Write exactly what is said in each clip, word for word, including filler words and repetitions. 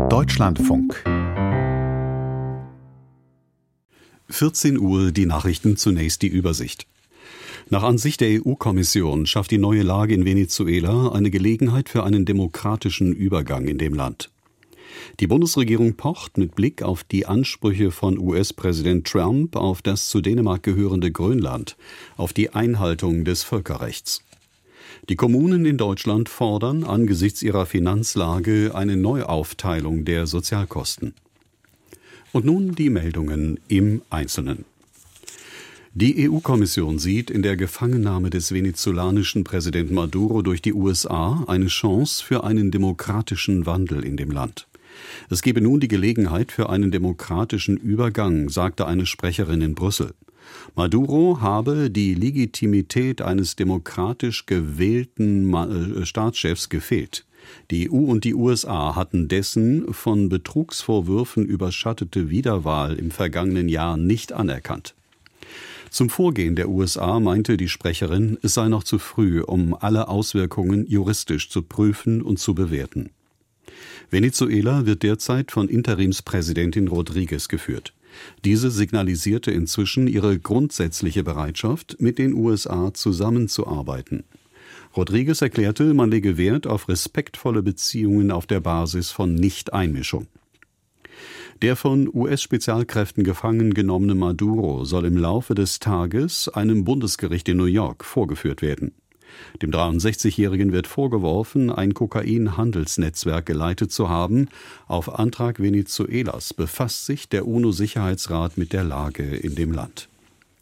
Deutschlandfunk. vierzehn Uhr, die Nachrichten, zunächst die Übersicht. Nach Ansicht der E U-Kommission schafft die neue Lage in Venezuela eine Gelegenheit für einen demokratischen Übergang in dem Land. Die Bundesregierung pocht mit Blick auf die Ansprüche von U S-Präsident Trump auf das zu Dänemark gehörende Grönland, auf die Einhaltung des Völkerrechts. Die Kommunen in Deutschland fordern angesichts ihrer Finanzlage eine Neuaufteilung der Sozialkosten. Und nun die Meldungen im Einzelnen. Die E U-Kommission sieht in der Gefangennahme des venezolanischen Präsidenten Maduro durch die U S A eine Chance für einen demokratischen Wandel in dem Land. Es gebe nun die Gelegenheit für einen demokratischen Übergang, sagte eine Sprecherin in Brüssel. Maduro habe die Legitimität eines demokratisch gewählten Staatschefs gefehlt. Die E U und die U S A hatten dessen von Betrugsvorwürfen überschattete Wiederwahl im vergangenen Jahr nicht anerkannt. Zum Vorgehen der U S A meinte die Sprecherin, es sei noch zu früh, um alle Auswirkungen juristisch zu prüfen und zu bewerten. Venezuela wird derzeit von Interimspräsidentin Rodríguez geführt. Diese signalisierte inzwischen ihre grundsätzliche Bereitschaft, mit den U S A zusammenzuarbeiten. Rodríguez erklärte, man lege Wert auf respektvolle Beziehungen auf der Basis von Nichteinmischung. Der von U S-Spezialkräften gefangen genommene Maduro soll im Laufe des Tages einem Bundesgericht in New York vorgeführt werden. Dem dreiundsechzigjährigen wird vorgeworfen, ein Kokain-Handelsnetzwerk geleitet zu haben. Auf Antrag Venezuelas befasst sich der UNO-Sicherheitsrat mit der Lage in dem Land.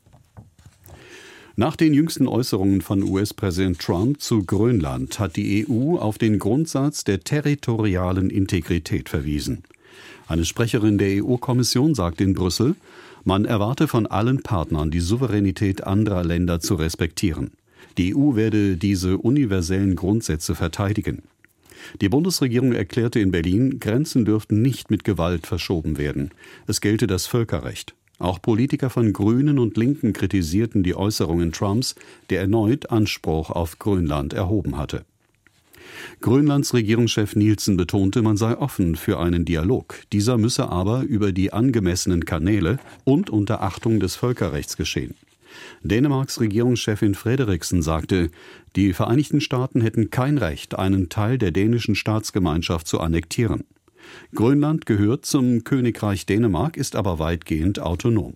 Nach den jüngsten Äußerungen von U S-Präsident Trump zu Grönland hat die E U auf den Grundsatz der territorialen Integrität verwiesen. Eine Sprecherin der E U-Kommission sagte in Brüssel, man erwarte von allen Partnern, die Souveränität anderer Länder zu respektieren. Die E U werde diese universellen Grundsätze verteidigen. Die Bundesregierung erklärte in Berlin, Grenzen dürften nicht mit Gewalt verschoben werden. Es gelte das Völkerrecht. Auch Politiker von Grünen und Linken kritisierten die Äußerungen Trumps, der erneut Anspruch auf Grönland erhoben hatte. Grönlands Regierungschef Nielsen betonte, man sei offen für einen Dialog. Dieser müsse aber über die angemessenen Kanäle und unter Achtung des Völkerrechts geschehen. Dänemarks Regierungschefin Frederiksen sagte, die Vereinigten Staaten hätten kein Recht, einen Teil der dänischen Staatsgemeinschaft zu annektieren. Grönland gehört zum Königreich Dänemark, ist aber weitgehend autonom.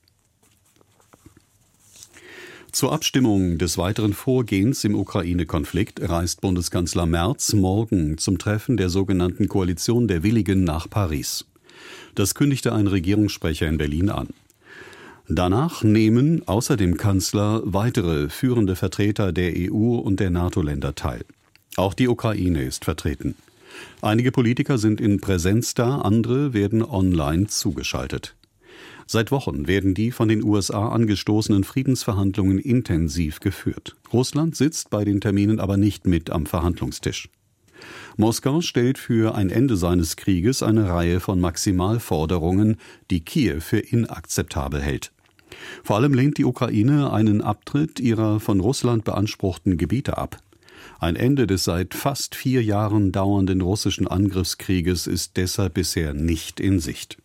Zur Abstimmung des weiteren Vorgehens im Ukraine-Konflikt reist Bundeskanzler Merz morgen zum Treffen der sogenannten Koalition der Willigen nach Paris. Das kündigte ein Regierungssprecher in Berlin an. Danach nehmen außer dem Kanzler weitere führende Vertreter der E U und der NATO-Länder teil. Auch die Ukraine ist vertreten. Einige Politiker sind in Präsenz da, andere werden online zugeschaltet. Seit Wochen werden die von den U S A angestoßenen Friedensverhandlungen intensiv geführt. Russland sitzt bei den Terminen aber nicht mit am Verhandlungstisch. Moskau stellt für ein Ende seines Krieges eine Reihe von Maximalforderungen, die Kiew für inakzeptabel hält. Vor allem lehnt die Ukraine einen Abtritt ihrer von Russland beanspruchten Gebiete ab. Ein Ende des seit fast vier Jahren dauernden russischen Angriffskrieges ist deshalb bisher nicht in Sicht.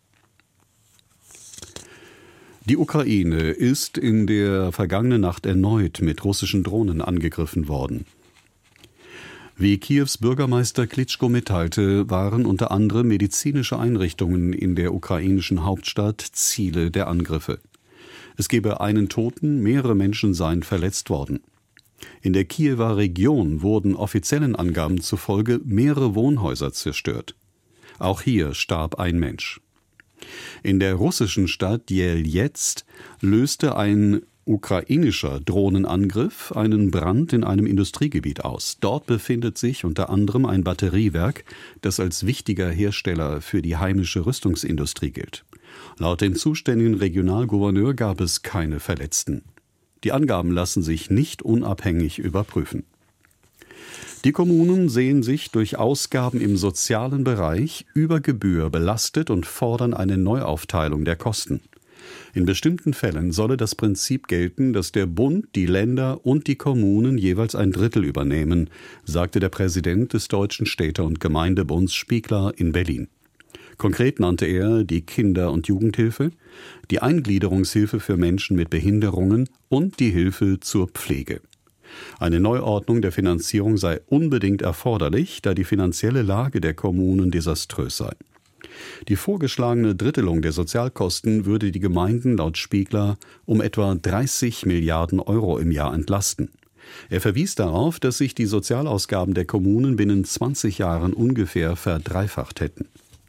Die Ukraine ist in der vergangenen Nacht erneut mit russischen Drohnen angegriffen worden. Wie Kiews Bürgermeister Klitschko mitteilte, waren unter anderem medizinische Einrichtungen in der ukrainischen Hauptstadt Ziele der Angriffe. Es gebe einen Toten, mehrere Menschen seien verletzt worden. In der Kiewer Region wurden offiziellen Angaben zufolge mehrere Wohnhäuser zerstört. Auch hier starb ein Mensch. In der russischen Stadt Jeljetsk löste ein ukrainischer Drohnenangriff einen Brand in einem Industriegebiet aus. Dort befindet sich unter anderem ein Batteriewerk, das als wichtiger Hersteller für die heimische Rüstungsindustrie gilt. Laut dem zuständigen Regionalgouverneur gab es keine Verletzten. Die Angaben lassen sich nicht unabhängig überprüfen. Die Kommunen sehen sich durch Ausgaben im sozialen Bereich über Gebühr belastet und fordern eine Neuaufteilung der Kosten. In bestimmten Fällen solle das Prinzip gelten, dass der Bund, die Länder und die Kommunen jeweils ein Drittel übernehmen, sagte der Präsident des Deutschen Städte- und Gemeindebunds Spiegler in Berlin. Konkret nannte er die Kinder- und Jugendhilfe, die Eingliederungshilfe für Menschen mit Behinderungen und die Hilfe zur Pflege. Eine Neuordnung der Finanzierung sei unbedingt erforderlich, da die finanzielle Lage der Kommunen desaströs sei. Die vorgeschlagene Drittelung der Sozialkosten würde die Gemeinden laut Spiegler um etwa dreißig Milliarden Euro im Jahr entlasten. Er verwies darauf, dass sich die Sozialausgaben der Kommunen binnen zwanzig Jahren ungefähr verdreifacht hätten.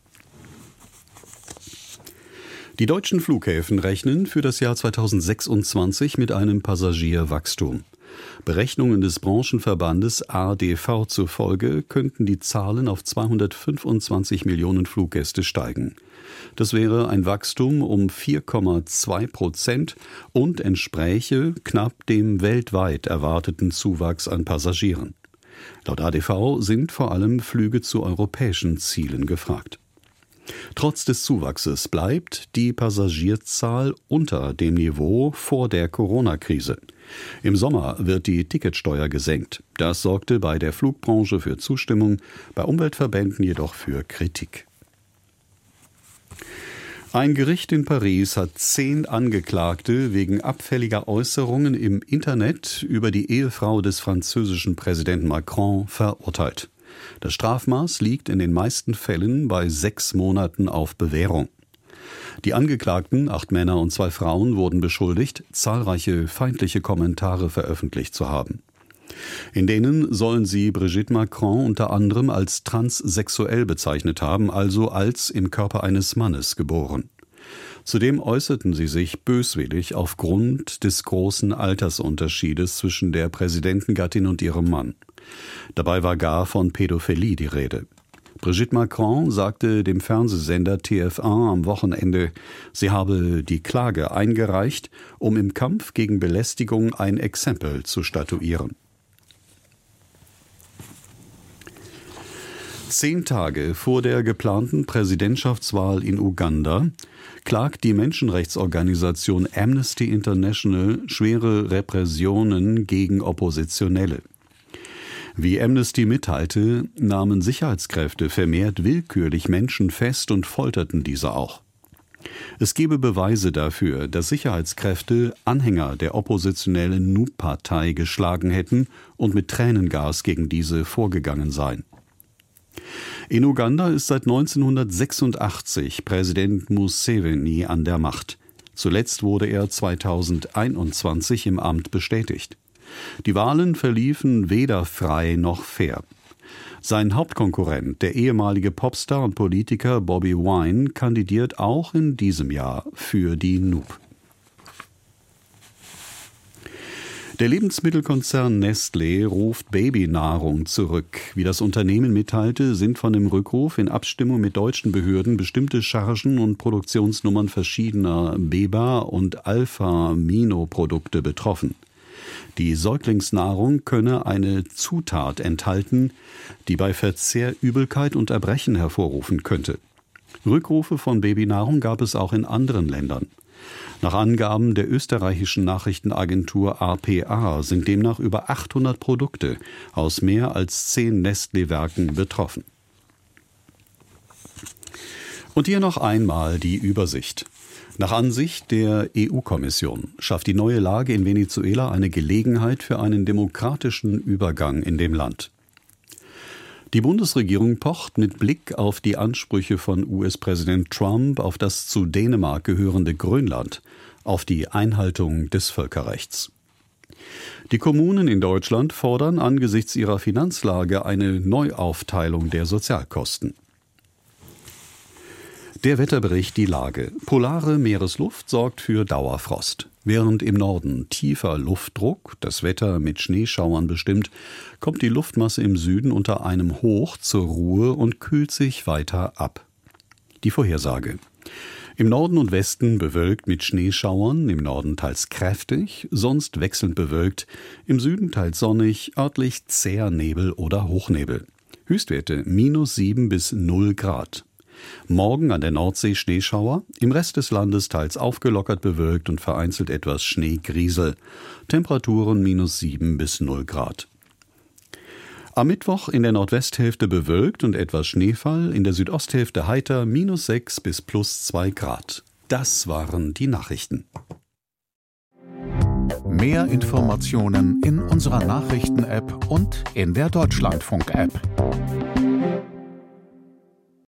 Die deutschen Flughäfen rechnen für das Jahr zweitausendsechsundzwanzig mit einem Passagierwachstum. Berechnungen des Branchenverbandes A D V zufolge könnten die Zahlen auf zweihundertfünfundzwanzig Millionen Fluggäste steigen. Das wäre ein Wachstum um vier Komma zwei Prozent und entspräche knapp dem weltweit erwarteten Zuwachs an Passagieren. Laut A D V sind vor allem Flüge zu europäischen Zielen gefragt. Trotz des Zuwachses bleibt die Passagierzahl unter dem Niveau vor der Corona-Krise. Im Sommer wird die Ticketsteuer gesenkt. Das sorgte bei der Flugbranche für Zustimmung, bei Umweltverbänden jedoch für Kritik. Ein Gericht in Paris hat zehn Angeklagte wegen abfälliger Äußerungen im Internet über die Ehefrau des französischen Präsidenten Macron verurteilt. Das Strafmaß liegt in den meisten Fällen bei sechs Monaten auf Bewährung. Die Angeklagten, acht Männer und zwei Frauen, wurden beschuldigt, zahlreiche feindliche Kommentare veröffentlicht zu haben. In denen sollen sie Brigitte Macron unter anderem als transsexuell bezeichnet haben, also als im Körper eines Mannes geboren. Zudem äußerten sie sich böswillig aufgrund des großen Altersunterschiedes zwischen der Präsidentengattin und ihrem Mann. Dabei war gar von Pädophilie die Rede. Brigitte Macron sagte dem Fernsehsender T F eins am Wochenende, sie habe die Klage eingereicht, um im Kampf gegen Belästigung ein Exempel zu statuieren. Zehn Tage vor der geplanten Präsidentschaftswahl in Uganda klagt die Menschenrechtsorganisation Amnesty International schwere Repressionen gegen Oppositionelle. Wie Amnesty mitteilte, nahmen Sicherheitskräfte vermehrt willkürlich Menschen fest und folterten diese auch. Es gebe Beweise dafür, dass Sicherheitskräfte Anhänger der oppositionellen N U P-Partei geschlagen hätten und mit Tränengas gegen diese vorgegangen seien. In Uganda ist seit neunzehnhundertsechsundachtzig Präsident Museveni an der Macht. Zuletzt wurde er zweitausendeinundzwanzig im Amt bestätigt. Die Wahlen verliefen weder frei noch fair. Sein Hauptkonkurrent, der ehemalige Popstar und Politiker Bobi Wine, kandidiert auch in diesem Jahr für die N U P. Der Lebensmittelkonzern Nestlé ruft Babynahrung zurück. Wie das Unternehmen mitteilte, sind von dem Rückruf in Abstimmung mit deutschen Behörden bestimmte Chargen und Produktionsnummern verschiedener Beba- und Alpha-Mino-Produkte betroffen. Die Säuglingsnahrung könne eine Zutat enthalten, die bei Verzehr Übelkeit und Erbrechen hervorrufen könnte. Rückrufe von Babynahrung gab es auch in anderen Ländern. Nach Angaben der österreichischen Nachrichtenagentur A P A sind demnach über achthundert Produkte aus mehr als zehn Nestlé-Werken betroffen. Und hier noch einmal die Übersicht. Nach Ansicht der E U-Kommission schafft die neue Lage in Venezuela eine Gelegenheit für einen demokratischen Übergang in dem Land. Die Bundesregierung pocht mit Blick auf die Ansprüche von U S-Präsident Trump auf das zu Dänemark gehörende Grönland auf die Einhaltung des Völkerrechts. Die Kommunen in Deutschland fordern angesichts ihrer Finanzlage eine Neuaufteilung der Sozialkosten. Der Wetterbericht die Lage. Polare Meeresluft sorgt für Dauerfrost. Während im Norden tiefer Luftdruck das Wetter mit Schneeschauern bestimmt, kommt die Luftmasse im Süden unter einem Hoch zur Ruhe und kühlt sich weiter ab. Die Vorhersage. Im Norden und Westen bewölkt mit Schneeschauern, im Norden teils kräftig, sonst wechselnd bewölkt, im Süden teils sonnig, örtlich zäher Nebel oder Hochnebel. Höchstwerte minus sieben bis null Grad. Morgen an der Nordsee Schneeschauer, im Rest des Landes teils aufgelockert bewölkt und vereinzelt etwas Schneegriesel. Temperaturen minus sieben bis null Grad. Am Mittwoch in der Nordwesthälfte bewölkt und etwas Schneefall, in der Südosthälfte heiter, minus sechs bis plus zwei Grad. Das waren die Nachrichten. Mehr Informationen in unserer Nachrichten-App und in der Deutschlandfunk-App.